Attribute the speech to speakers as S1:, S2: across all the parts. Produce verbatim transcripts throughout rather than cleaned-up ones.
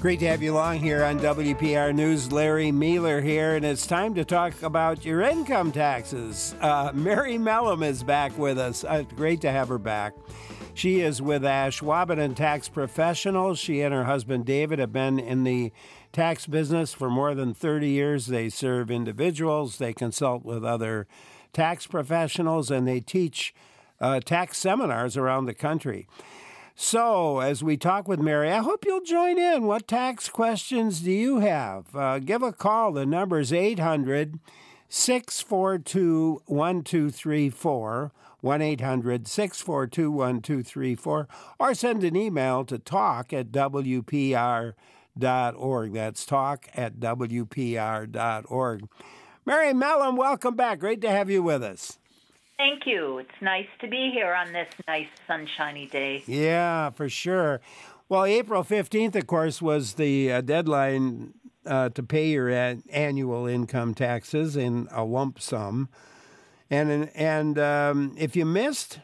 S1: Great to have you along here on W P R News. Larry Mealer here, and it's time to talk about your income taxes. Uh, Mary Mellum is back with us. Uh, great to have her back. She is with Ashwaubenon Tax Professionals. She and her husband David have been in the tax business for more than thirty years. They serve individuals, they consult with other tax professionals, and they teach uh, tax seminars around the country. So, as we talk with Mary, I hope you'll join in. What tax questions do you have? Uh, give a call. The number is eight hundred, six four two, one two three four, one eight hundred, six four two, one two three four, or send an email to talk at w p r dot org. That's talk at w p r dot org. Mary Mellum, welcome back. Great to have you with us.
S2: Thank you. It's nice to be here on this nice sunshiny day.
S1: Yeah, for sure. Well, April fifteenth, of course, was the uh, deadline uh, to pay your an- annual income taxes in a lump sum. And and um, if you missed,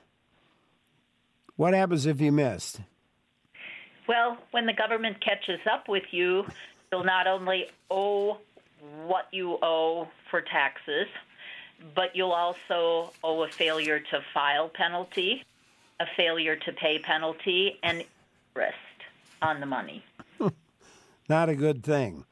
S1: what happens if you missed?
S2: Well, when the government catches up with you, you'll not only owe what you owe for taxes, but you'll also owe a failure to file penalty, a failure to pay penalty, and interest on the money.
S1: Not a good thing,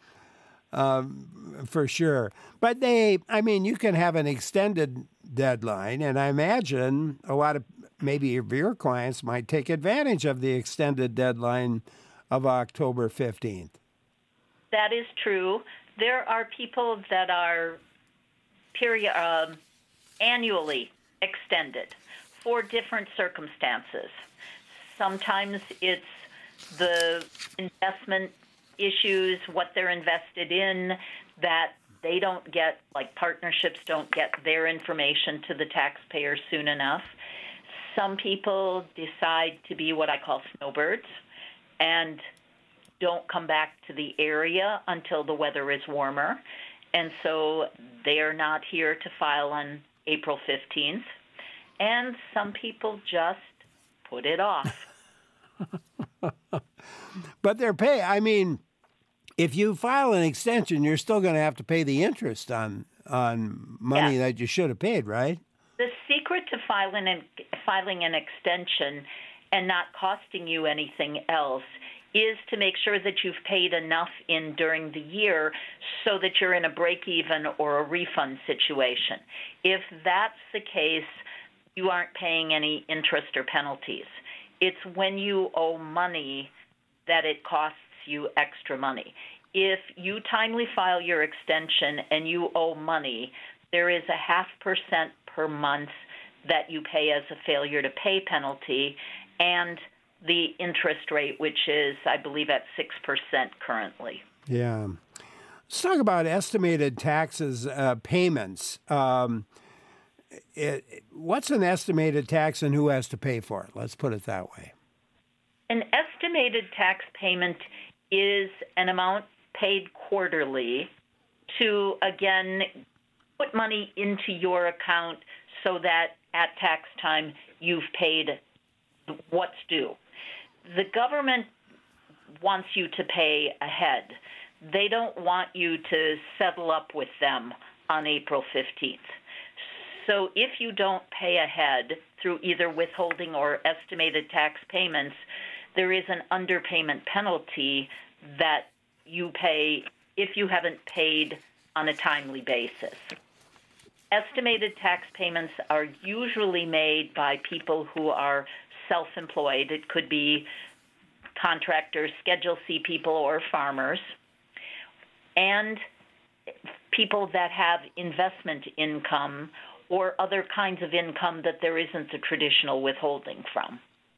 S1: um, for sure. But they, I mean, you can have an extended deadline, and I imagine a lot of maybe your clients might take advantage of the extended deadline of October fifteenth.
S2: That is true. There are people that are period um, annually extended for different circumstances. Sometimes it's the investment issues, what they're invested in, that they don't get, like partnerships don't get their information to the taxpayer soon enough. Some people decide to be what I call snowbirds and don't come back to the area until the weather is warmer. And so they are not here to file on April fifteenth. And some people just put it off.
S1: But they're pay. I mean, if you file an extension, you're still going to have to pay the interest on on money
S2: Yeah.
S1: that you should have paid, right?
S2: The secret to filing an, filing an extension and not costing you anything else is to make sure that you've paid enough in during the year so that you're in a break-even or a refund situation. If that's the case, you aren't paying any interest or penalties. It's when you owe money that it costs you extra money. If you timely file your extension and you owe money, there is a half percent per month that you pay as a failure to pay penalty, and the interest rate, which is, I believe, at six percent currently.
S1: Yeah. Let's talk about estimated taxes uh, payments. Um, it, what's an estimated tax and who has to pay for it? Let's put it that way.
S2: An estimated tax payment is an amount paid quarterly to, again, put money into your account so that at tax time you've paid what's due. The government wants you to pay ahead. They don't want you to settle up with them on April fifteenth. So if you don't pay ahead through either withholding or estimated tax payments, there is an underpayment penalty that you pay if you haven't paid on a timely basis. Estimated tax payments are usually made by people who are self-employed. It could be contractors, Schedule C people, or farmers, and people that have investment income or other kinds of income that there isn't a traditional withholding from.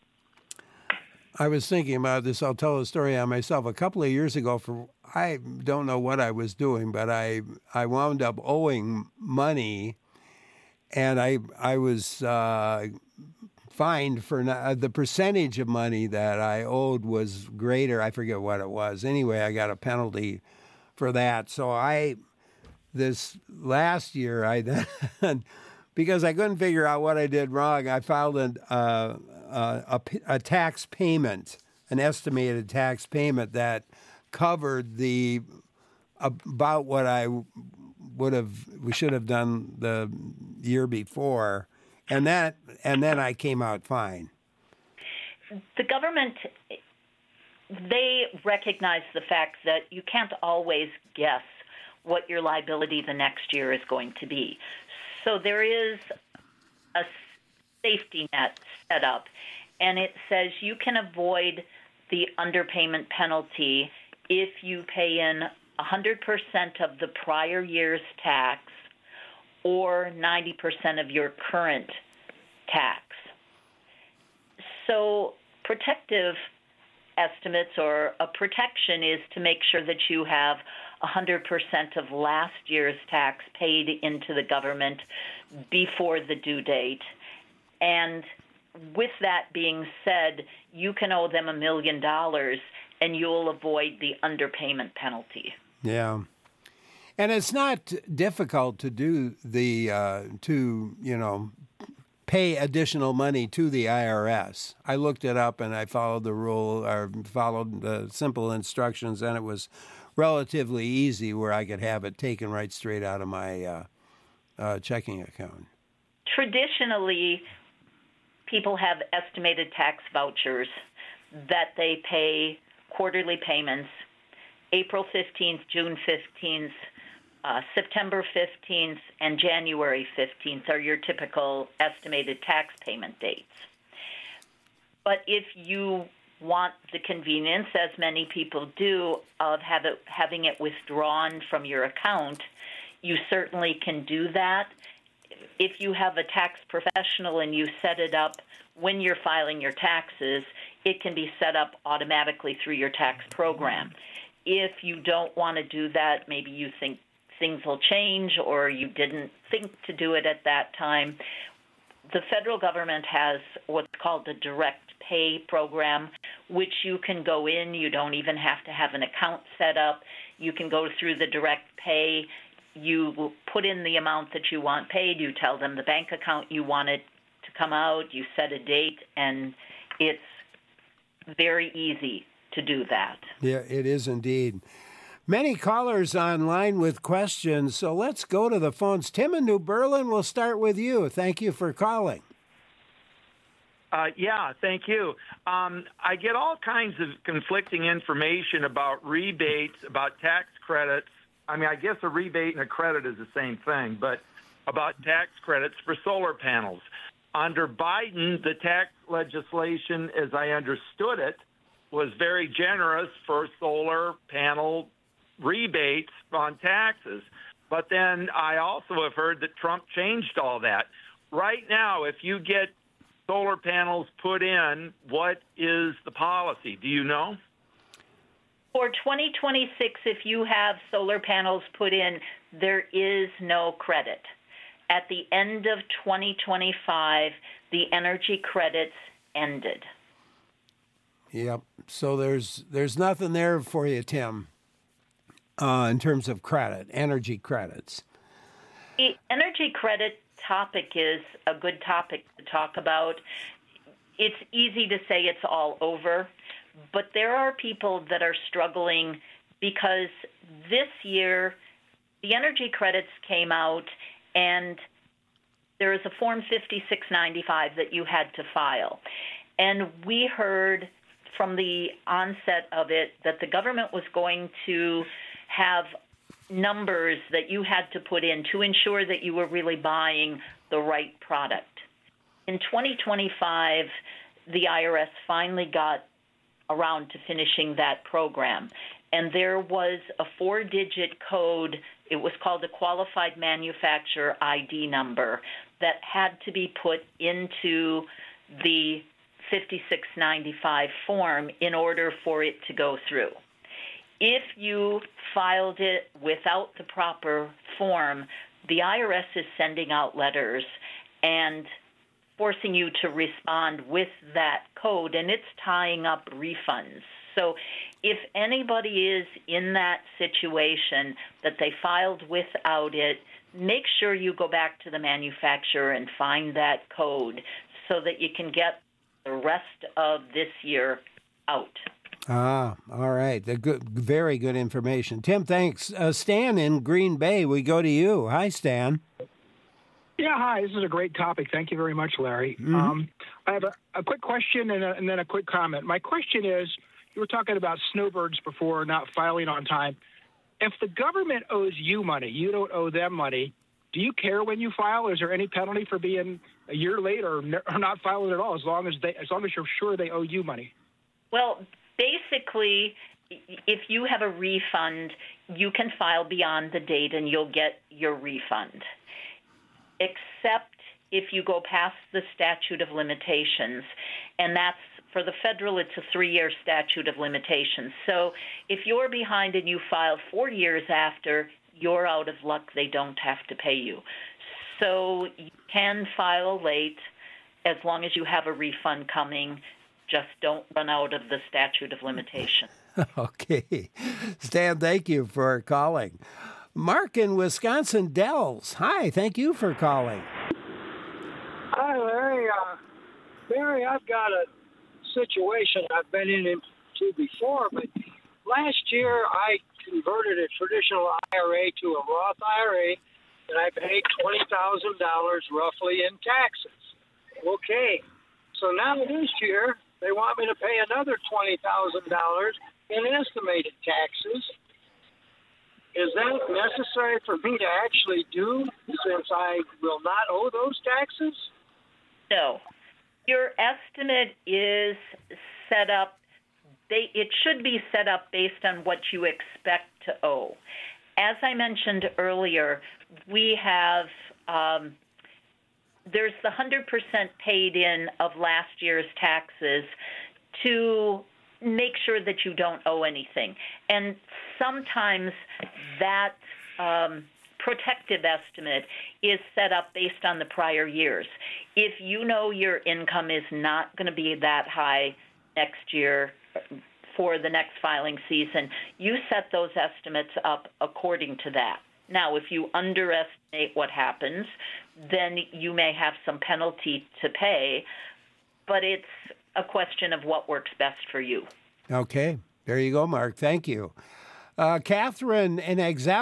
S1: I was thinking about this. I'll tell a story on myself. A couple of years ago, for I don't know what I was doing, but I I wound up owing money, and I I was uh, fined for not, the percentage of money that I owed was greater. I forget what it was. Anyway, I got a penalty for that. So I this last year I then. Because I couldn't figure out what I did wrong, I filed an, uh, uh, a, a tax payment, an estimated tax payment that covered the about what I would have we should have done the year before, and that and then I came out fine.
S2: The government, they recognize the fact that you can't always guess what your liability the next year is going to be. So there is a safety net set up, and it says you can avoid the underpayment penalty if you pay in one hundred percent of the prior year's tax or ninety percent of your current tax. So protective estimates or a protection is to make sure that you have one hundred percent of last year's tax paid into the government before the due date. And with that being said, you can owe them a million dollars and you'll avoid the underpayment penalty.
S1: Yeah. And it's not difficult to do the, uh, to, you know, pay additional money to the I R S. I looked it up and I followed the rule or followed the simple instructions, and it was relatively easy where I could have it taken right straight out of my uh, uh, checking account.
S2: Traditionally, people have estimated tax vouchers that they pay quarterly payments. April fifteenth, June fifteenth, uh, September fifteenth, and January fifteenth are your typical estimated tax payment dates. But if you want the convenience, as many people do, of have it, having it withdrawn from your account, you certainly can do that. If you have a tax professional and you set it up when you're filing your taxes, it can be set up automatically through your tax program. If you don't want to do that, maybe you think things will change or you didn't think to do it at that time, the federal government has what's called the direct pay program, which you can go in. You don't even have to have an account set up. You can go through the direct pay. You put in the amount that you want paid. You tell them the bank account you want it to come out. You set a date, and it's very easy to do that.
S1: Yeah, it is indeed. Many callers online with questions, so let's go to the phones. Tim in New Berlin, we'll start with you. Thank you for calling.
S3: Uh, yeah, thank you. Um, I get all kinds of conflicting information about rebates, about tax credits. I mean, I guess a rebate and a credit is the same thing, but about tax credits for solar panels. Under Biden, the tax legislation, as I understood it, was very generous for solar panel rebates on taxes. But then I also have heard that Trump changed all that. Right now, if you get solar panels put in, what is the policy? Do you know?
S2: For twenty twenty-six, if you have solar panels put in, there is no credit. At the end of twenty twenty-five, the energy credits ended.
S1: Yep. So there's there's nothing there for you, Tim, uh, in terms of credit, energy credits.
S2: The energy credit topic is a good topic to talk about. It's easy to say it's all over, but there are people that are struggling because this year the energy credits came out and there is a Form fifty-six ninety-five that you had to file. And we heard from the onset of it that the government was going to have numbers that you had to put in to ensure that you were really buying the right product. In twenty twenty-five, the I R S finally got around to finishing that program, and there was a four-digit code. It was called a Qualified Manufacturer I D number that had to be put into the fifty-six ninety-five form in order for it to go through. If you filed it without the proper form, the I R S is sending out letters and forcing you to respond with that code, and it's tying up refunds. So if anybody is in that situation that they filed without it, make sure you go back to the manufacturer and find that code so that you can get the rest of this year out.
S1: Ah, all right. The good, very good information. Tim, thanks. Uh, Stan in Green Bay, we go to you. Hi, Stan.
S4: Yeah, hi. This is a great topic. Thank you very much, Larry.
S1: Mm-hmm.
S4: Um, I have a, a quick question and, a, and then a quick comment. My question is, you were talking about snowbirds before, not filing on time. If the government owes you money, you don't owe them money, do you care when you file? Is there any penalty for being a year late or, or not filing at all, as long as they, as long as you're sure they owe you money?
S2: Well, basically, if you have a refund, you can file beyond the date and you'll get your refund. Except if you go past the statute of limitations, and that's for the federal, it's a three-year statute of limitations. So if you're behind and you file four years after, you're out of luck. They don't have to pay you. So you can file late as long as you have a refund coming. Just don't run out of the statute of limitations.
S1: Okay. Stan, thank you for calling. Mark in Wisconsin Dells. Hi, thank you for calling.
S5: Hi, Larry. Uh, Larry, I've got a situation I've been into before, but last year I converted a traditional I R A to a Roth I R A, and I paid twenty thousand dollars roughly in taxes. Okay, so now this year they want me to pay another twenty thousand dollars in estimated taxes. Is that necessary for me to actually do, since I will not owe those taxes?
S2: No. Your estimate is set up, they, it should be set up based on what you expect to owe. As I mentioned earlier, we have, um, there's the one hundred percent paid in of last year's taxes to make sure that you don't owe anything. And sometimes that um, protective estimate is set up based on the prior years. If you know your income is not going to be that high next year for the next filing season, you set those estimates up according to that. Now, if you underestimate what happens, then you may have some penalty to pay, but it's a question of what works best for you.
S1: Okay. There you go, Mark. Thank you. Uh, Catherine in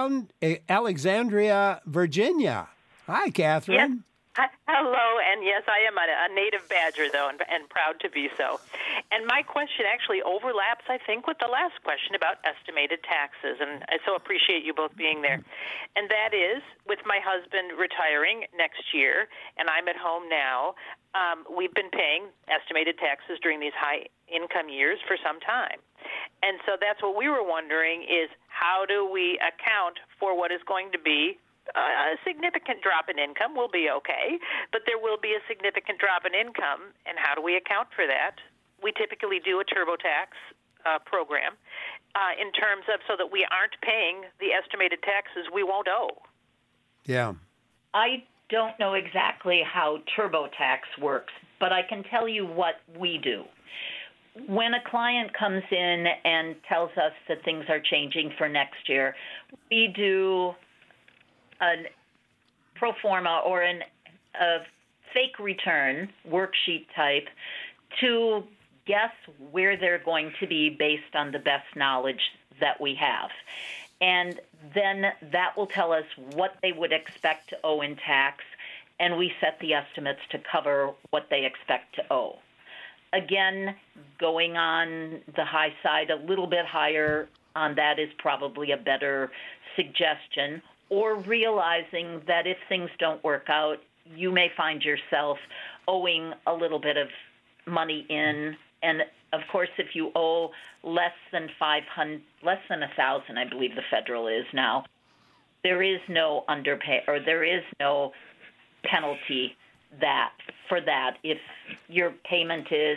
S1: Alexandria, Virginia. Hi, Catherine.
S6: Yes. Hi, hello, and yes, I am a, a native Badger, though, and, and proud to be so. And my question actually overlaps, I think, with the last question about estimated taxes, and I so appreciate you both being there. And that is, with my husband retiring next year, and I'm at home now, um, we've been paying estimated taxes during these high-income years for some time. And so that's what we were wondering is, how do we account for what is going to be a significant drop in income? Will be okay, but there will be a significant drop in income, and how do we account for that? We typically do a TurboTax uh, program uh, in terms of so that we aren't paying the estimated taxes we won't owe.
S1: Yeah.
S2: I don't know exactly how TurboTax works, but I can tell you what we do. When a client comes in and tells us that things are changing for next year, we do a pro forma or an, a fake return worksheet type to guess where they're going to be based on the best knowledge that we have. And then that will tell us what they would expect to owe in tax, and we set the estimates to cover what they expect to owe. Again, going on the high side, a little bit higher on that is probably a better suggestion, or realizing that if things don't work out, you may find yourself owing a little bit of money in. And of course, if you owe less than five hundred, less than a thousand, I believe the federal is now, there is no underpay or there is no penalty that for that if your payment is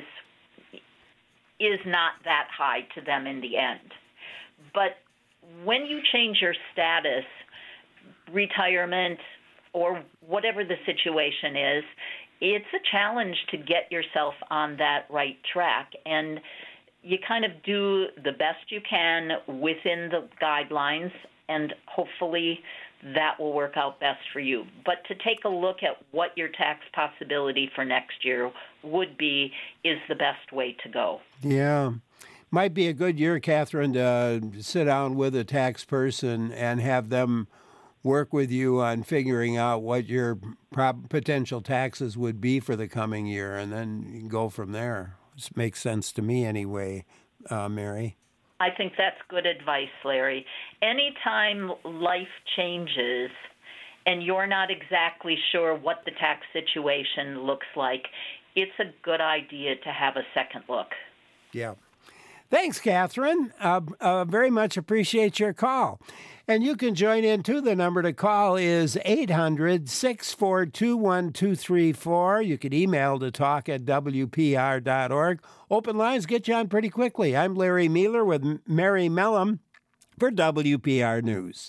S2: is not that high to them in the end. But when you change your status, retirement, or whatever the situation is, it's a challenge to get yourself on that right track. And you kind of do the best you can within the guidelines, and hopefully that will work out best for you. But to take a look at what your tax possibility for next year would be is the best way to go.
S1: Yeah. might be a good year, Catherine, to sit down with a tax person and have them work with you on figuring out what your prob- potential taxes would be for the coming year, and then you can go from there. This makes sense to me anyway, uh, Mary.
S2: I think that's good advice, Larry. Anytime life changes and you're not exactly sure what the tax situation looks like, it's a good idea to have a second look.
S1: Yeah. Thanks, Catherine. Uh, uh, very much appreciate your call. And you can join in, too. The number to call is eight hundred, six four two, one two three four. You can email to talk at W P R dot org. Open lines get you on pretty quickly. I'm Larry Mealer with Mary Mellum for W P R News.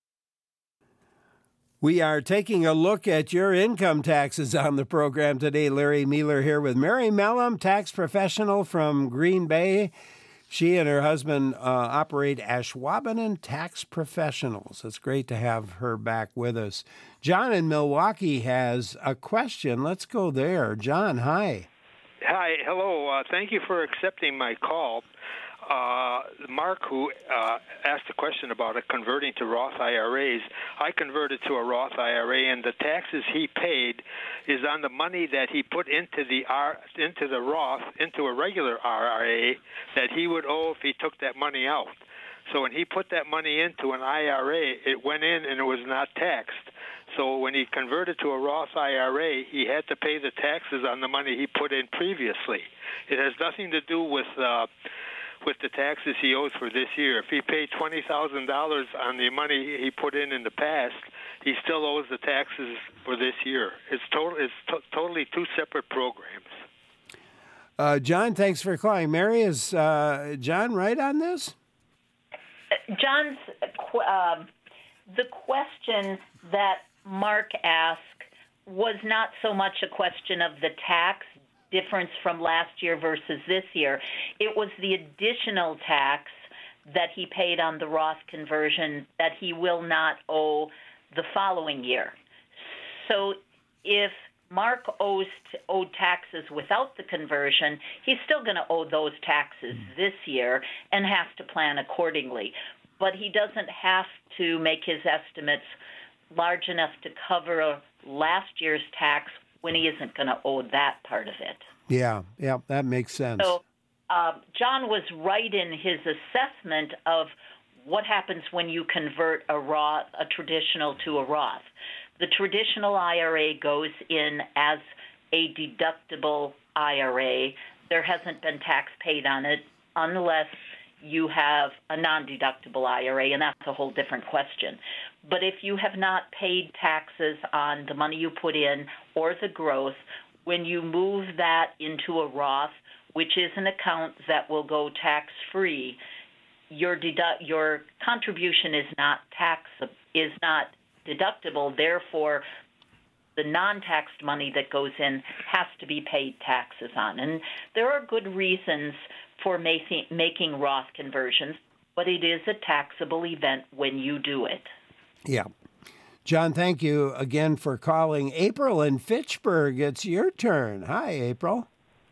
S1: We are taking a look at your income taxes on the program today. Larry Mealer here with Mary Mellum, tax professional from Green Bay. She and her husband uh, operate Ashwaubenon Tax Professionals. It's great to have her back with us. John in Milwaukee has a question. Let's go there. John, hi.
S7: Hi, hello. Uh, thank you for accepting my call. Uh, Mark, who uh, asked a question about it, converting to Roth I R As, I converted to a Roth I R A, and the taxes he paid is on the money that he put into the R, into the Roth, into a regular R R A that he would owe if he took that money out. So when he put that money into an I R A, it went in and it was not taxed. So when he converted to a Roth I R A, he had to pay the taxes on the money he put in previously. It has nothing to do with uh, with the taxes he owes for this year. If he paid twenty thousand dollars on the money he put in in the past, he still owes the taxes for this year. It's, total, it's to- totally two separate programs.
S1: Uh, John, thanks for calling. Mary, is uh, John right on this?
S2: John's, uh, the question that Mark asked was not so much a question of the tax difference from last year versus this year. It was the additional tax that he paid on the Roth conversion that he will not owe the following year. So if Mark owes owed taxes without the conversion, he's still going to owe those taxes this year and has to plan accordingly. But he doesn't have to make his estimates large enough to cover last year's tax when he isn't going to owe that part of it.
S1: Yeah, yeah, that makes sense.
S2: So uh, John was right in his assessment of what happens when you convert a Roth, a traditional to a Roth. The traditional I R A goes in as a deductible I R A. There hasn't been tax paid on it unless you have a non-deductible I R A, and that's a whole different question. But if you have not paid taxes on the money you put in or the growth, when you move that into a Roth, which is an account that will go tax-free, your dedu- your contribution is not tax is not deductible. Therefore, the non-taxed money that goes in has to be paid taxes on. And there are good reasons for making, making Roth conversions, but it is a taxable event when you do it.
S1: Yeah. John, thank you again for calling. April in Fitchburg, it's your turn. Hi, April.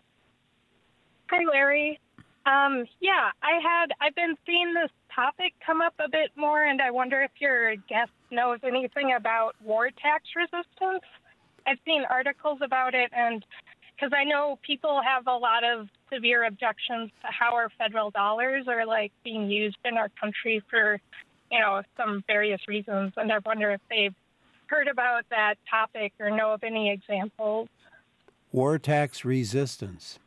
S8: Hi, Larry. Um, yeah, I had, I've been seeing this topic come up a bit more, and I wonder if your guest knows anything about war tax resistance. I've seen articles about it, and because I know people have a lot of severe objections to how our federal dollars are like being used in our country for, you know, some various reasons. And I wonder if they've heard about that topic or know of any examples.
S1: War tax resistance.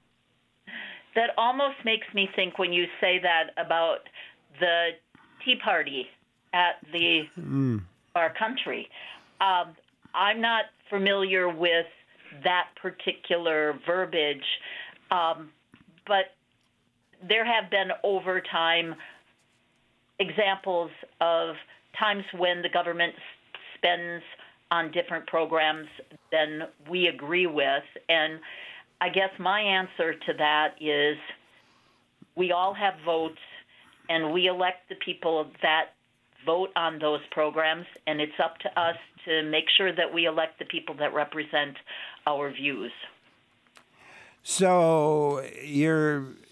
S2: That almost makes me think when you say that about the Tea Party at the mm. our country. Um, I'm not familiar with that particular verbiage, um, but there have been over time examples of times when the government spends on different programs than we agree with. And I guess my answer to that is we all have votes, and we elect the people that vote on those programs, and it's up to us to make sure that we elect the people that represent our views.
S1: So you're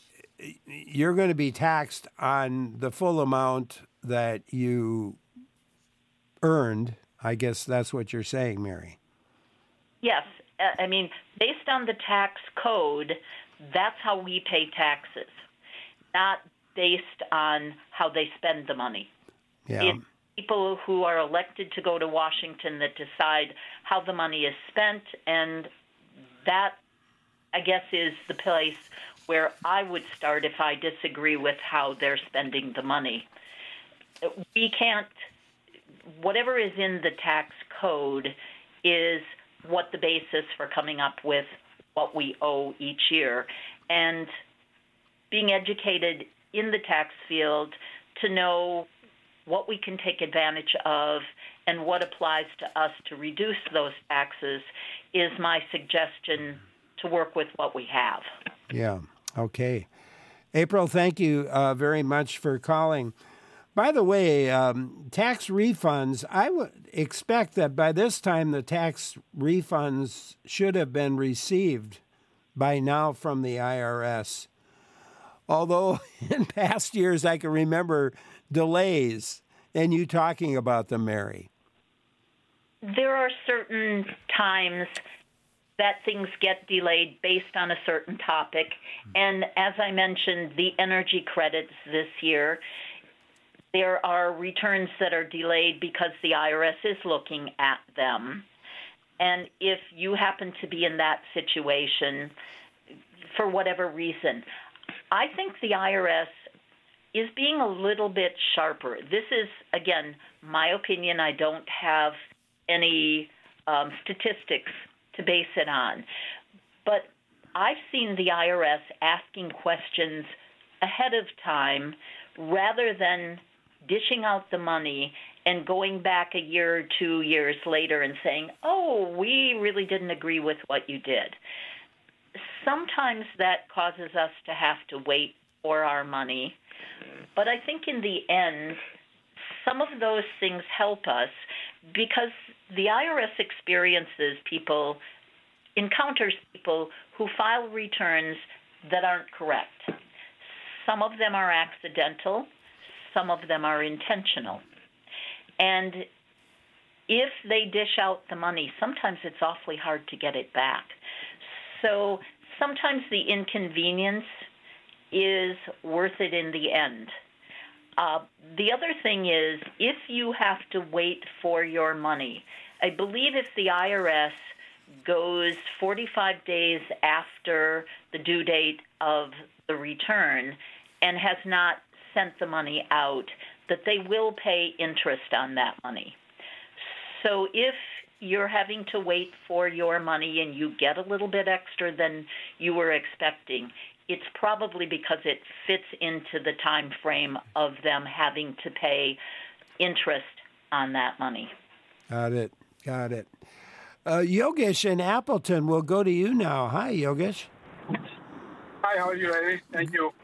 S1: you're going to be taxed on the full amount that you earned. I guess that's what you're saying, Mary.
S2: Yes. I mean, based on the tax code, that's how we pay taxes, not based on how they spend the money.
S1: Yeah.
S2: It's people who are elected to go to Washington that decide how the money is spent, and that, I guess, is the place where I would start if I disagree with how they're spending the money. We can't, whatever is in the tax code is what the basis for coming up with what we owe each year. And being educated in the tax field to know what we can take advantage of and what applies to us to reduce those taxes is my suggestion to work with what we have.
S1: Yeah, okay. April, thank you uh, very much for calling. By the way, um, tax refunds, I would expect that by this time the tax refunds should have been received by now from the I R S. Although in past years I can remember delays, and you talking about them, Mary.
S2: There are certain times that things get delayed based on a certain topic. And as I mentioned, the energy credits this year, there are returns that are delayed because the I R S is looking at them. And if you happen to be in that situation, for whatever reason, I think the I R S is being a little bit sharper. This is, again, my opinion. I don't have any um, statistics to base it on. But I've seen the I R S asking questions ahead of time rather than dishing out the money and going back a year or two years later and saying, oh, we really didn't agree with what you did. Sometimes that causes us to have to wait for our money. But I think in the end, some of those things help us because the I R S experiences people, encounters people who file returns that aren't correct. Some of them are accidental. Some of them are intentional. And if they dish out the money, sometimes it's awfully hard to get it back. So sometimes the inconvenience is worth it in the end. Uh, the other thing is, if you have to wait for your money, I believe if the I R S goes forty-five days after the due date of the return and has not sent the money out, that they will pay interest on that money. So if you're having to wait for your money and you get a little bit extra than you were expecting, it's probably because it fits into the time frame of them having to pay interest on that money.
S1: Got it. Got it. Uh, Yogesh in Appleton, we'll go to you now. Hi, Yogesh.
S9: Hi, how are you, Larry? Thank you.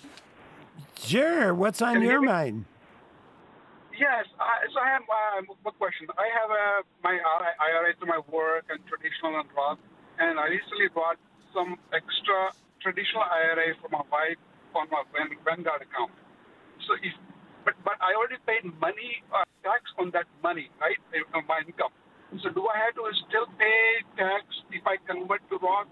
S1: Sure. What's on
S9: Can you
S1: your
S9: hear me?
S1: mind?
S9: Yes, I, so I have uh, one question. I have uh, my I R A to my work and traditional and Roth, and I recently bought some extra traditional I R A for my wife on my Vanguard account. So, if, but but I already paid money uh, tax on that money, right, on my income. So, do I have to still pay tax if I convert to Roth?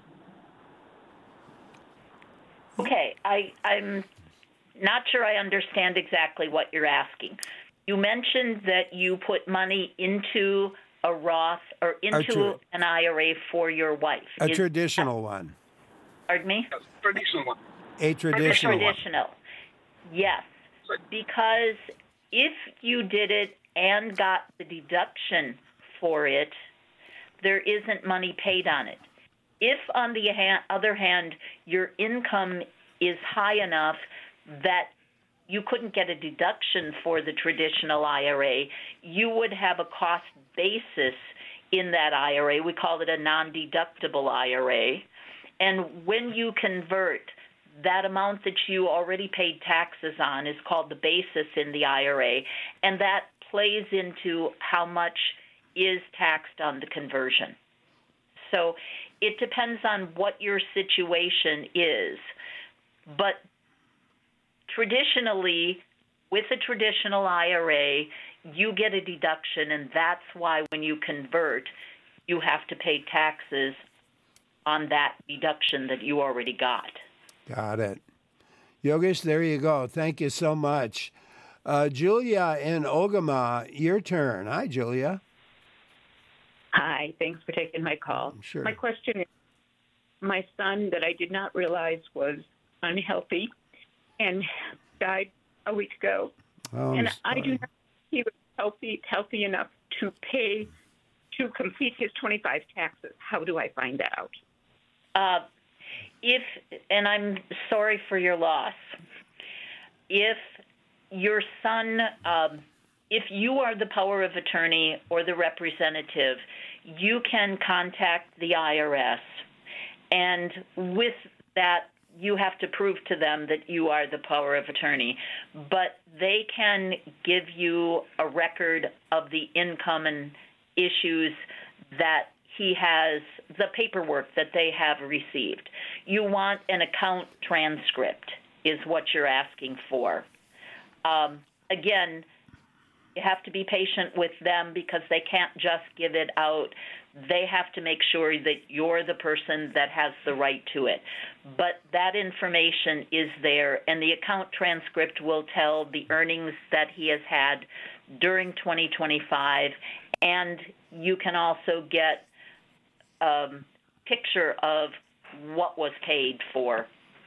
S2: Okay, I, I'm not sure I understand exactly what you're asking. You mentioned that you put money into a Roth or into
S1: tra-
S2: an I R A for your wife.
S1: A
S2: Is
S1: traditional
S2: that,
S1: one.
S2: Pardon me?
S9: Yes, traditional one.
S1: A traditional
S2: A
S1: one.
S2: traditional. Yes, because if you did it and got the deduction for it, there isn't money paid on it. If, on the ha- other hand, your income is high enough that you couldn't get a deduction for the traditional I R A, you would have a cost basis in that I R A. We call it a non-deductible I R A. And when you convert, that amount that you already paid taxes on is called the basis in the I R A, and that plays into how much is taxed on the conversion. So it depends on what your situation is. But traditionally, with a traditional I R A, you get a deduction, and that's why when you convert, you have to pay taxes on that deduction that you already got.
S1: Got it. Yogesh, there you go. Thank you so much. Uh, Julia in Ogama, your turn. Hi, Julia.
S10: Hi, thanks for taking my call.
S1: Sure.
S10: My question is, my son that I did not realize was unhealthy and died a week ago.
S1: Oh,
S10: and
S1: I'm
S10: I do
S1: sorry.
S10: not think he was healthy, healthy enough to pay, to complete his twenty-five taxes. How do I find out?
S2: Uh, if, and I'm sorry for your loss, if your son, um, if you are the power of attorney or the representative, you can contact the I R S, and with that, you have to prove to them that you are the power of attorney, but they can give you a record of the income and issues that he has, the paperwork that they have received. You want an account transcript is what you're asking for. Um, again, you have to be patient with them because they can't just give it out. They have to make sure that you're the person that has the right to it. But that information is there, and the account transcript will tell the earnings that he has had during twenty twenty-five, and you can also get a picture of what was paid for.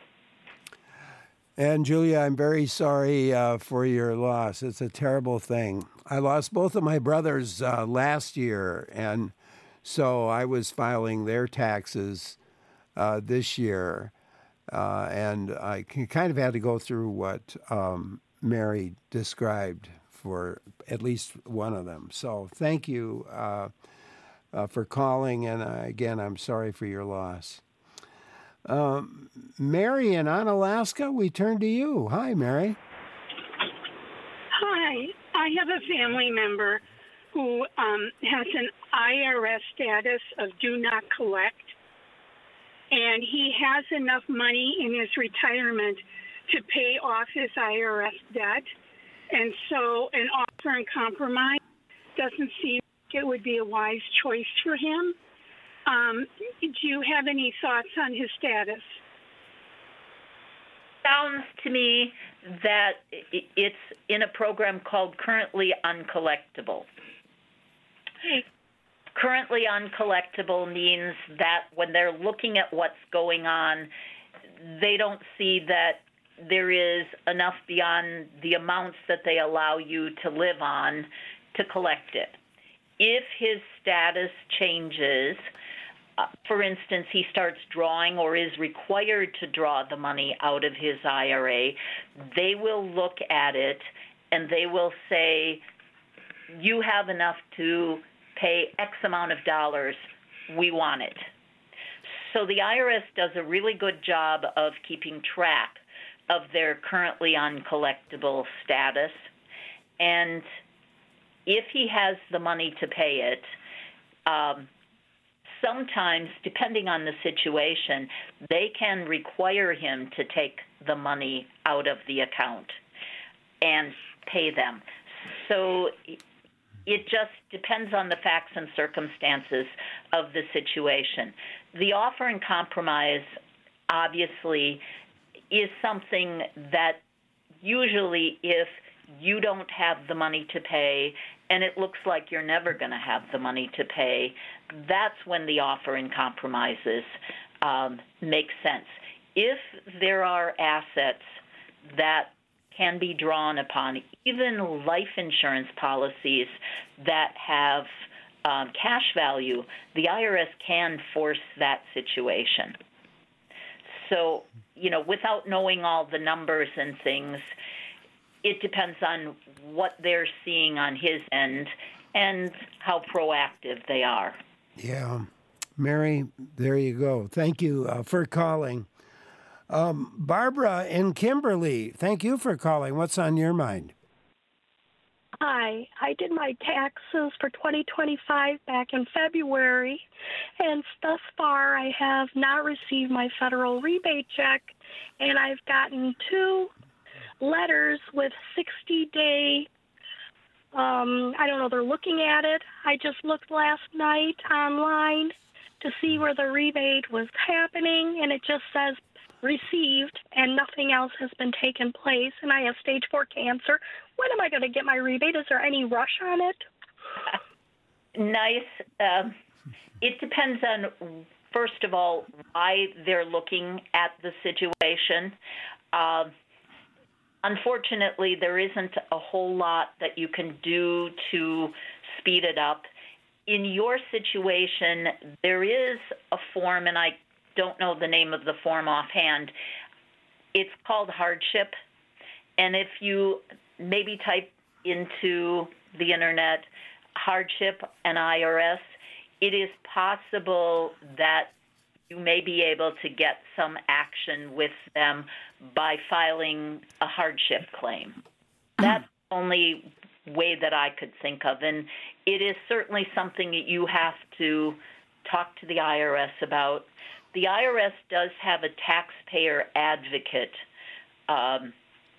S1: And Julia, I'm very sorry uh, for your loss. It's a terrible thing. I lost both of my brothers uh, last year, and so I was filing their taxes uh, this year, uh, and I kind of had to go through what um, Mary described for at least one of them. So thank you uh, uh, for calling, and uh, again, I'm sorry for your loss. Um, Mary in Onalaska, we turn to you. Hi, Mary.
S11: Hi. I have a family member who um, has an I R S status of do not collect, and he has enough money in his retirement to pay off his I R S debt, and so an offer and compromise doesn't seem like it would be a wise choice for him. Um, do you have any thoughts on his status?
S2: Sounds to me that it's in a program called Currently Uncollectible.
S11: Hey.
S2: Currently Uncollectible means that when they're looking at what's going on, they don't see that there is enough beyond the amounts that they allow you to live on to collect it. If his status changes, Uh, for instance, he starts drawing or is required to draw the money out of his I R A, they will look at it and they will say, you have enough to pay X amount of dollars, we want it. So the I R S does a really good job of keeping track of their currently uncollectible status, and if he has the money to pay it, um, sometimes, depending on the situation, they can require him to take the money out of the account and pay them. So it just depends on the facts and circumstances of the situation. The offer and compromise, obviously, is something that usually if you don't have the money to pay and it looks like you're never going to have the money to pay, that's when the offer and compromises um, make sense. If there are assets that can be drawn upon, even life insurance policies that have um, cash value, the I R S can force that situation. So, you know, without knowing all the numbers and things, it depends on what they're seeing on his end and how proactive they are.
S1: Yeah. Mary, there you go. Thank you uh, for calling. Um, Barbara in Kimberly, thank you for calling. What's on your mind?
S12: Hi. I did my taxes for twenty twenty-five back in February, and thus far I have not received my federal rebate check, and I've gotten two letters with sixty-day, um, I don't know, they're looking at it. I just looked last night online to see where the rebate was happening, and it just says received, and nothing else has been taken place, and I have stage four cancer. When am I going to get my rebate? Is there any rush on it?
S2: Nice. Um, it depends on, first of all, why they're looking at the situation. Uh, unfortunately, there isn't a whole lot that you can do to speed it up. In your situation, there is a form, and I don't know the name of the form offhand. It's called hardship. And if you maybe type into the internet hardship and I R S, it is possible that you may be able to get some action with them by filing a hardship claim. That's the only way that I could think of. And it is certainly something that you have to talk to the I R S about. The I R S does have a taxpayer advocate um,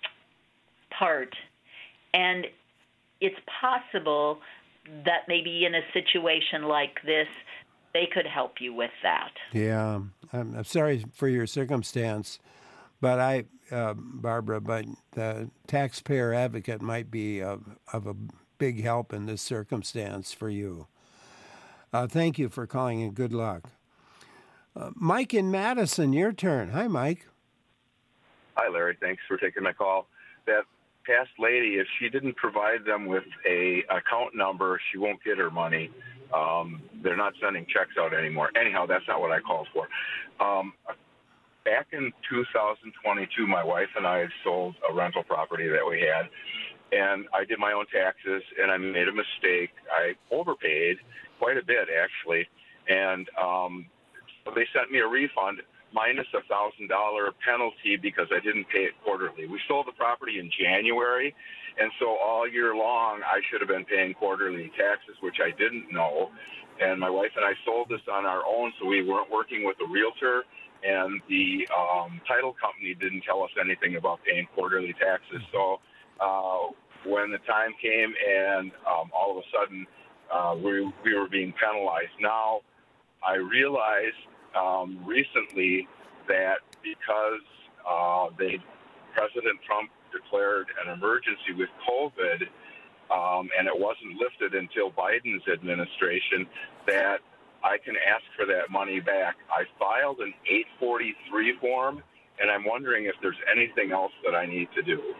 S2: part, and it's possible that maybe in a situation like this, they could help you with that.
S1: Yeah, I'm, I'm sorry for your circumstance, but I, uh, Barbara, but the taxpayer advocate might be of, of a big help in this circumstance for you. Uh, thank you for calling, and good luck. Uh, Mike in Madison, your turn. Hi, Mike.
S13: Hi, Larry. Thanks for taking my call. That past lady, if she didn't provide them with a account number, she won't get her money. Um, they're not sending checks out anymore. Anyhow, that's not what I called for. Um, back in two thousand twenty-two, my wife and I had sold a rental property that we had, and I did my own taxes, and I made a mistake. I overpaid quite a bit, actually, and um, they sent me a refund minus a one thousand dollars penalty because I didn't pay it quarterly. We sold the property in January, and so all year long I should have been paying quarterly taxes, which I didn't know. And my wife and I sold this on our own, so we weren't working with a realtor, and the um, title company didn't tell us anything about paying quarterly taxes. So uh, when the time came and um, all of a sudden uh, we, we were being penalized. Now I realized Um, recently that because uh, they, President Trump declared an emergency with COVID, um, and it wasn't lifted until Biden's administration, that I can ask for that money back. I filed an eight forty-three form, and I'm wondering if there's anything else that I need to do.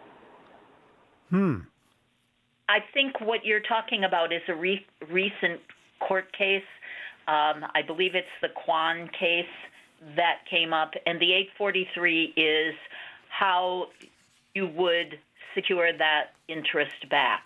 S1: Hmm.
S2: I think what you're talking about is a re- recent court case. Um, I believe it's the Kwan case that came up, and the eight forty-three is how you would secure that interest back.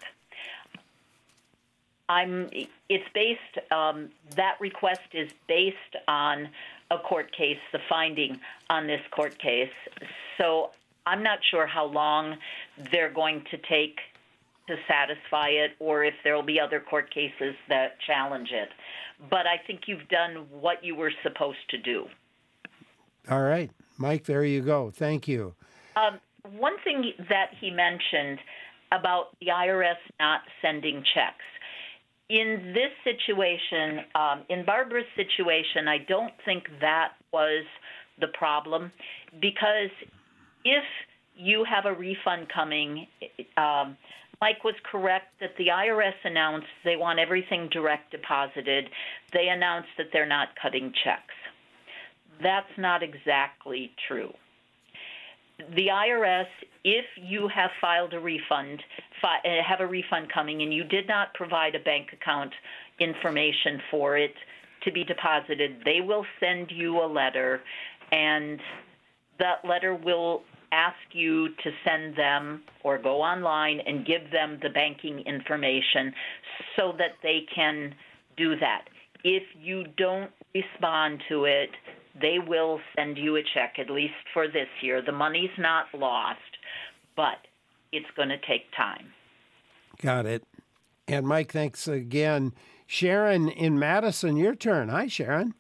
S2: I'm. It's based. Um, that request is based on a court case, the finding on this court case. So I'm not sure how long they're going to take to satisfy it, or if there will be other court cases that challenge it. But I think you've done what you were supposed to do.
S1: All right. Mike, there you go. Thank you.
S2: Um, one thing that he mentioned about the I R S not sending checks. In this situation, um, in Barbara's situation, I don't think that was the problem, because if you have a refund coming, um, Mike was correct that the I R S announced they want everything direct deposited. They announced that they're not cutting checks. That's not exactly true. The I R S, if you have filed a refund, fi- have a refund coming, and you did not provide a bank account information for it to be deposited, they will send you a letter, and that letter will ask you to send them or go online and give them the banking information so that they can do that. If you don't respond to it, they will send you a check, at least for this year. The money's not lost, but it's going to take time.
S1: Got it. And Mike, thanks again. Sharon in Madison, your turn. Hi, Sharon.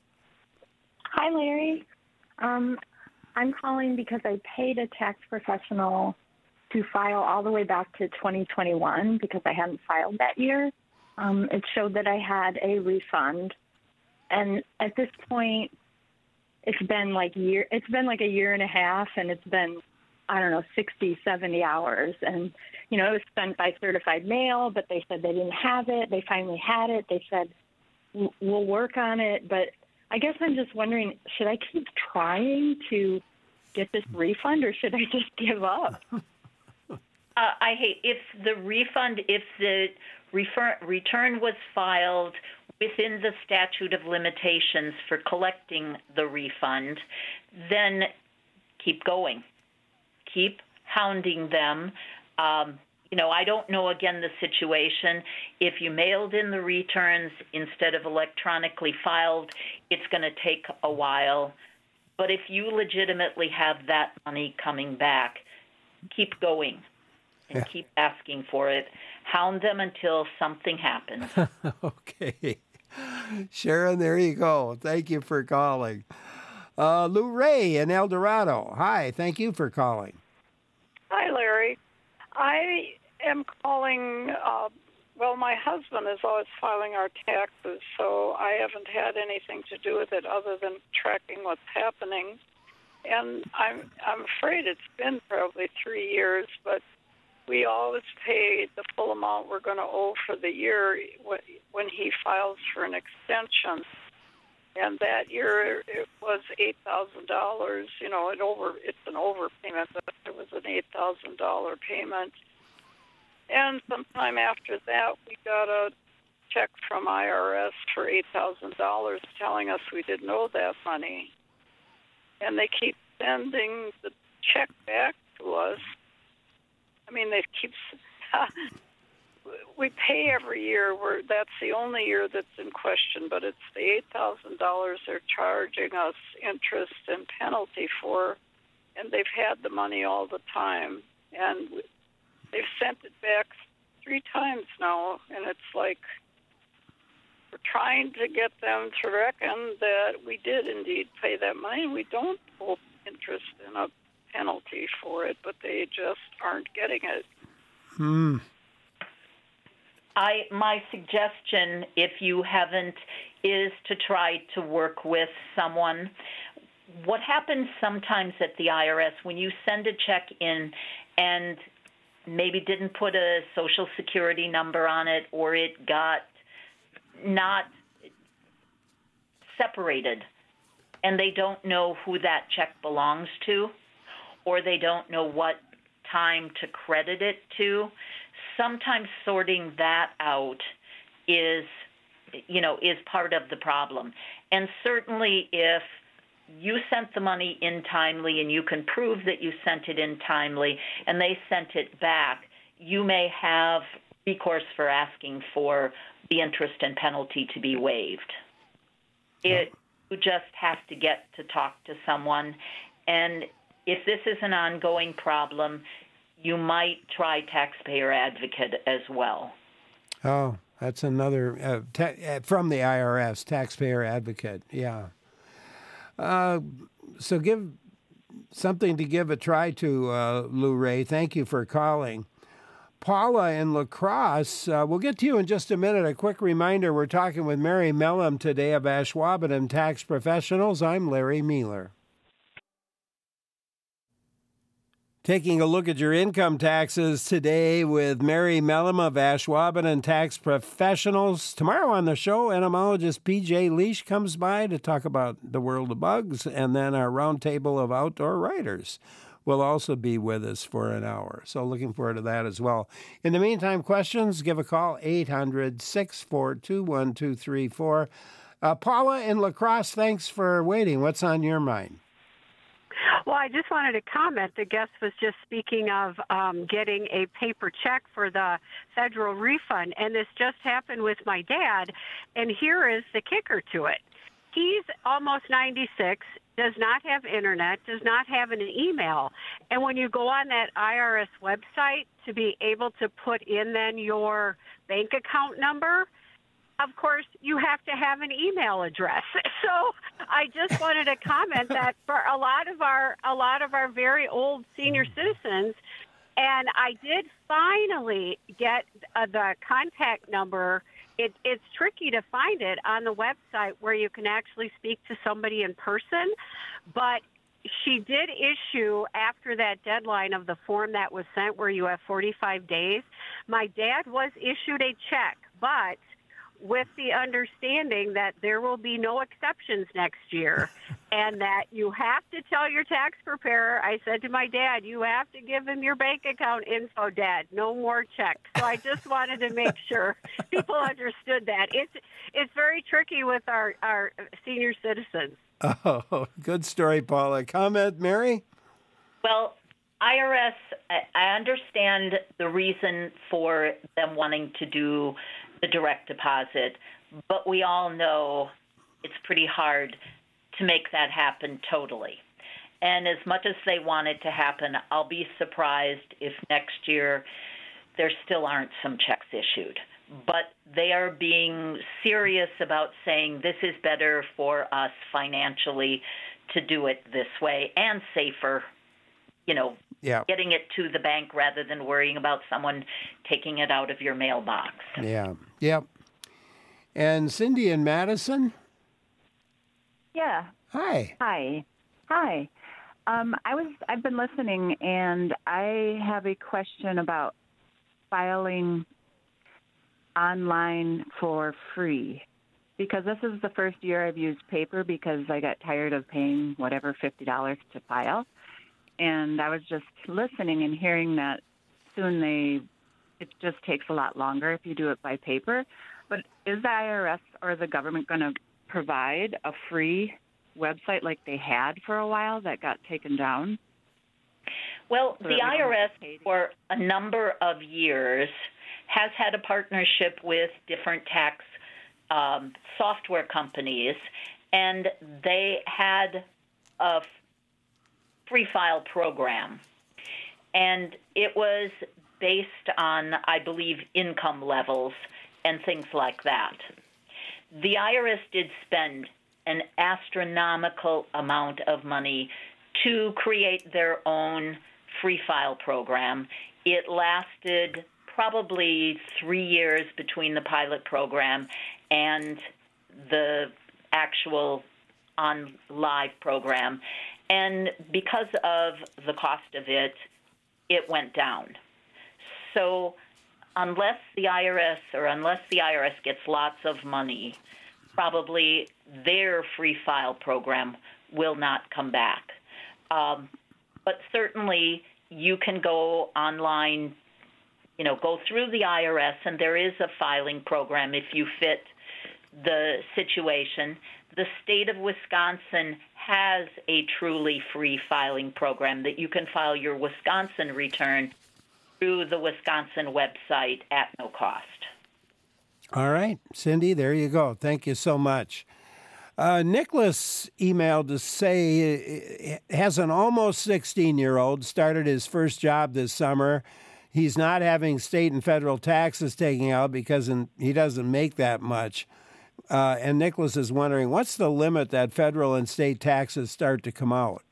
S14: Hi, Larry. Um, I'm calling because I paid a tax professional to file all the way back to twenty twenty-one because I hadn't filed that year. Um, it showed that I had a refund. And at this point, it's been like year. It's been like a year and a half, and it's been, I don't know, sixty, seventy hours. And, you know, it was sent by certified mail, but they said they didn't have it. They finally had it. They said, we'll work on it. But I guess I'm just wondering, should I keep trying to get this refund, or should I just give up?
S2: Uh, I hate if the refund, if the refer, return was filed within the statute of limitations for collecting the refund, then keep going. Keep hounding them. Um, you know, I don't know, again, the situation. If you mailed in the returns instead of electronically filed, it's going to take a while. But if you legitimately have that money coming back, keep going and yeah. keep asking for it. Hound them until something happens.
S1: Okay. Sharon, there you go. Thank you for calling. Uh, Lou Ray in El Dorado. Hi, thank you for calling.
S15: Hi, Larry. I am calling, uh, well, my husband is always filing our taxes, so I haven't had anything to do with it other than tracking what's happening. And I'm I'm afraid it's been probably three years, but we always pay the full amount we're going to owe for the year when he files for an extension. And that year it was eight thousand dollars. You know, it over it's an overpayment, but it was an eight thousand dollars payment. And sometime after that, we got a check from I R S for eight thousand dollars telling us we didn't owe that money. And they keep sending the check back to us. I mean, they keep... We pay every year. We're, that's the only year that's in question, but it's the eight thousand dollars they're charging us interest and penalty for, and they've had the money all the time. And they've sent it back three times now, and it's like we're trying to get them to reckon that we did indeed pay that money. We don't owe interest and a penalty for it, but they just aren't getting it.
S1: Hmm.
S2: I my suggestion, if you haven't, is to try to work with someone. What happens sometimes at the I R S when you send a check in and maybe didn't put a Social Security number on it, or it got not separated, and they don't know who that check belongs to, or they don't know what time to credit it to, sometimes sorting that out is, you know, is part of the problem. And certainly if you sent the money in timely and you can prove that you sent it in timely and they sent it back, you may have recourse for asking for the interest and penalty to be waived. It, you just have to get to talk to someone. And if this is an ongoing problem, you might try Taxpayer Advocate as well.
S1: Oh, that's another, uh, ta- from the I R S, Taxpayer Advocate, yeah. Uh, so give something to give a try to, uh, Lou Ray. Thank you for calling. Paula in La Crosse, uh, we'll get to you in just a minute. A quick reminder, we're talking with Mary Mellum today of Ashwaubenon Tax Professionals. I'm Larry Mealer. Taking a look at your income taxes today with Mary Mellum of Ashwaubenon Tax Professionals. Tomorrow on the show, entomologist P J Leash comes by to talk about the world of bugs, and then our roundtable of outdoor writers will also be with us for an hour. So looking forward to that as well. In the meantime, questions, give a call, eight hundred, six four two, one two three four. Uh, Paula in La Crosse, thanks for waiting. What's on your mind?
S16: Well, I just wanted to comment. The guest was just speaking of um, getting a paper check for the federal refund, and this just happened with my dad, and here is the kicker to it. He's almost ninety-six, does not have internet, does not have an email, and when you go on that I R S website to be able to put in then your bank account number, of course, you have to have an email address. So I just wanted to comment that for a lot of our a lot of our very old senior citizens, And I did finally get uh, the contact number. It, it's tricky to find it on the website where you can actually speak to somebody in person, but she did issue, after that deadline of the form that was sent where you have forty-five days, my dad was issued a check, but with the understanding that there will be no exceptions next year and that you have to tell your tax preparer. I said to my dad, you have to give him your bank account info, Dad. No more checks. So I just wanted to make sure people understood that. It's it's very tricky with our, our senior citizens.
S1: Oh, good story, Paula. Comment, Mary?
S2: Well, I R S, I understand the reason for them wanting to do the direct deposit, but we all know it's pretty hard to make that happen totally. And as much as they want it to happen, I'll be surprised if next year there still aren't some checks issued. But they are being serious about saying this is better for us financially to do it this way and safer, you know,
S1: yeah.
S2: getting it to the bank rather than worrying about someone taking it out of your mailbox.
S1: Yeah, yep. And Cindy in Madison?
S17: Yeah.
S1: Hi.
S17: Hi. Hi. Um, I was. I've been listening, and I have a question about filing online for free, because this is the first year I've used paper because I got tired of paying whatever fifty dollars to file. And I was just listening and hearing that soon they, it just takes a lot longer if you do it by paper. But is the I R S or the government going to provide a free website like they had for a while that got taken down?
S2: Well,
S17: So
S2: the
S17: that we
S2: I
S17: don't
S2: R S
S17: have to pay to-
S2: for a number of years has had a partnership with different tax um, software companies, and they had a free file program. And it was based on, I believe, income levels and things like that. The I R S did spend an astronomical amount of money to create their own free file program. It lasted probably three years between the pilot program and the actual on live program. And because of the cost of it, it went down. So unless the I R S or unless the I R S gets lots of money, probably their free file program will not come back. Um, but certainly you can go online, you know, go through the I R S, and there is a filing program if you fit the situation. The state of Wisconsin has a truly free filing program that you can file your Wisconsin return through the Wisconsin website at no cost.
S1: All right, Cindy, there you go. Thank you so much. Uh, Nicholas emailed to say he has an almost sixteen-year-old, started his first job this summer. He's not having state and federal taxes taken out because he doesn't make that much. Uh, and Nicholas is wondering, what's the limit that federal and state taxes start to come out?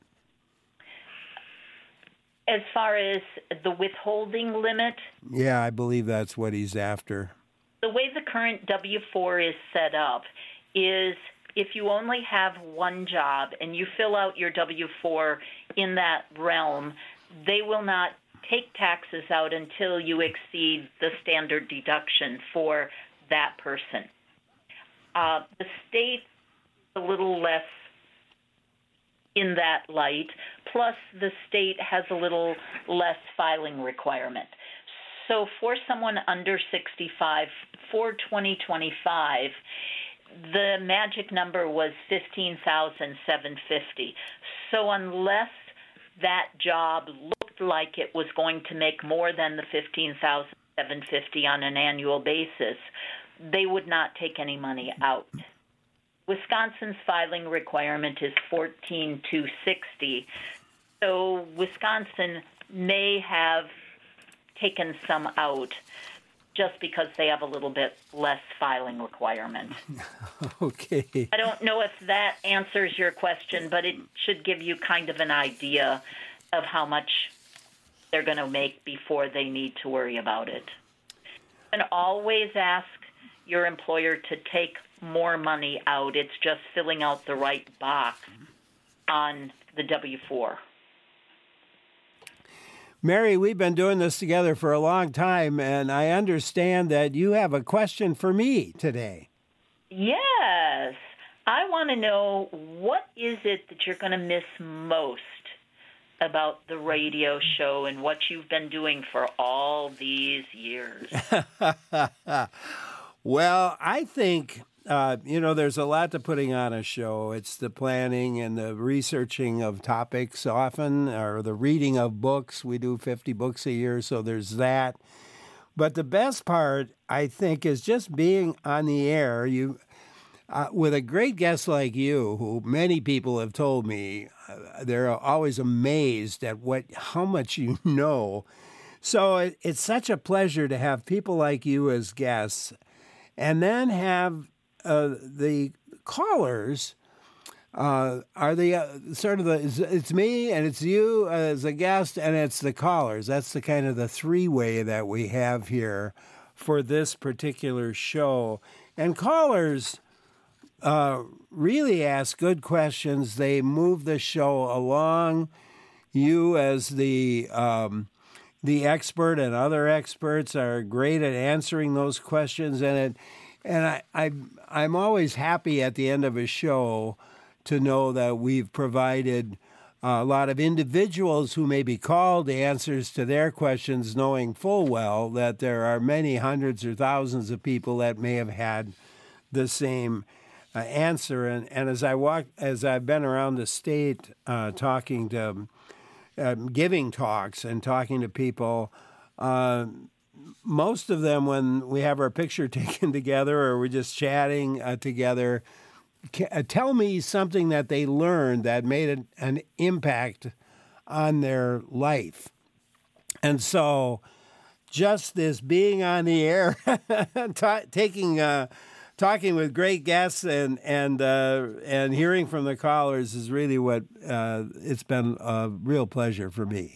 S2: As far as the withholding limit?
S1: Yeah, I believe that's what he's after.
S2: The way the current W four is set up is if you only have one job and you fill out your W four in that realm, they will not take taxes out until you exceed the standard deduction for that person. Uh, the state a little less in that light, plus the state has a little less filing requirement. So for someone under sixty-five, for twenty twenty-five, the magic number was fifteen thousand seven hundred fifty dollars. So unless that job looked like it was going to make more than the fifteen thousand seven hundred fifty dollars on an annual basis, they would not take any money out. Wisconsin's filing requirement is fourteen thousand two hundred sixty dollars. So Wisconsin may have taken some out just because they have a little bit less filing requirement.
S1: Okay.
S2: I don't know if that answers your question, but it should give you kind of an idea of how much they're going to make before they need to worry about it. And always ask your employer to take more money out. It's just filling out the right box on the W four.
S1: Mary, we've been doing this together for a long time, and I understand that you have a question for me today.
S2: Yes. I want to know, what is it that you're going to miss most about the radio show and what you've been doing for all these years?
S1: Well, I think, uh, you know, there's a lot to putting on a show. It's the planning and the researching of topics often, or the reading of books. We do fifty books a year, so there's that. But the best part, I think, is just being on the air. You, uh, with a great guest like you, who many people have told me, uh, they're always amazed at what how much you know. So it, it's such a pleasure to have people like you as guests, and then have uh, the callers. Uh, are the uh, sort of the it's, it's me and it's you as a guest and it's the callers. That's the kind of the three way that we have here for this particular show. And callers uh, really ask good questions. They move the show along. You as the um, the expert and other experts are great at answering those questions. And it and I, I I'm always happy at the end of a show to know that we've provided a lot of individuals who may be called answers to their questions, knowing full well that there are many hundreds or thousands of people that may have had the same uh, answer. And, and as I walk, as I've been around the state uh, talking to, um, giving talks and talking to people, uh, most of them, when we have our picture taken together or we're just chatting uh, together, tell me something that they learned that made an, an impact on their life. And so just this being on the air, ta- taking, uh, talking with great guests and and uh, and hearing from the callers is really what uh, it's been a real pleasure for me.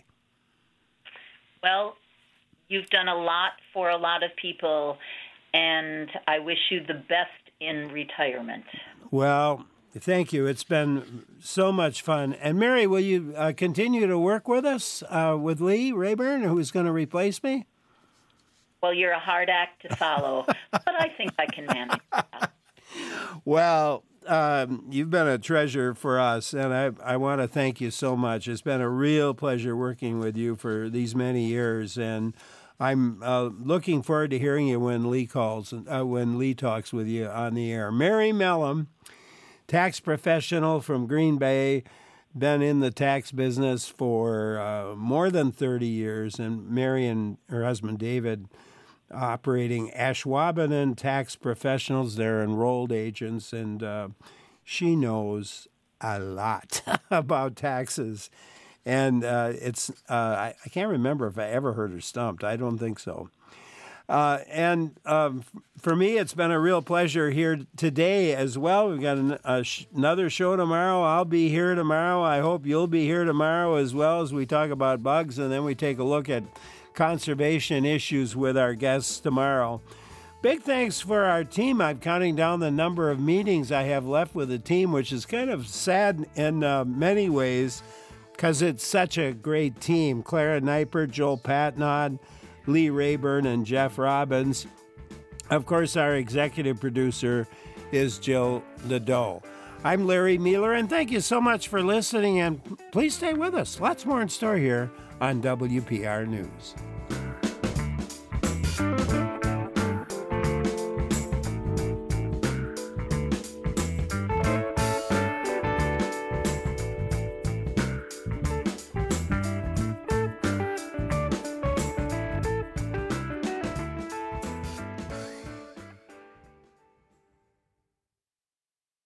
S2: Well, you've done a lot for a lot of people, and I wish you the best in retirement.
S1: Well, thank you. It's been so much fun. And Mary, will you uh, continue to work with us, uh, with Lee Rayburn, who's going to replace me?
S2: Well, you're a hard act to follow, but I think I can manage that.
S1: Well, um, you've been a treasure for us, and I, I want to thank you so much. It's been a real pleasure working with you for these many years, and I'm uh, looking forward to hearing you when Lee calls, uh, when Lee talks with you on the air. Mary Mellum, tax professional from Green Bay, been in the tax business for uh, more than thirty years, and Mary and her husband David operating Ashwaubenon Tax Professionals. They're enrolled agents, and uh, she knows a lot about taxes. And uh, it's uh, I, I can't remember if I ever heard her stumped. I don't think so. Uh, and um, for me, it's been a real pleasure here today as well. We've got an, a sh- another show tomorrow. I'll be here tomorrow. I hope you'll be here tomorrow as well, as we talk about bugs, and then we take a look at conservation issues with our guests tomorrow. Big thanks for our team. I'm counting down the number of meetings I have left with the team, which is kind of sad in uh, many ways, because it's such a great team. Clara Neiper, Joel Patnod, Lee Rayburn, and Jeff Robbins. Of course, our executive producer is Jill Nadeau. I'm Larry Mueller, and thank you so much for listening, and please stay with us. Lots more in store here on W P R News.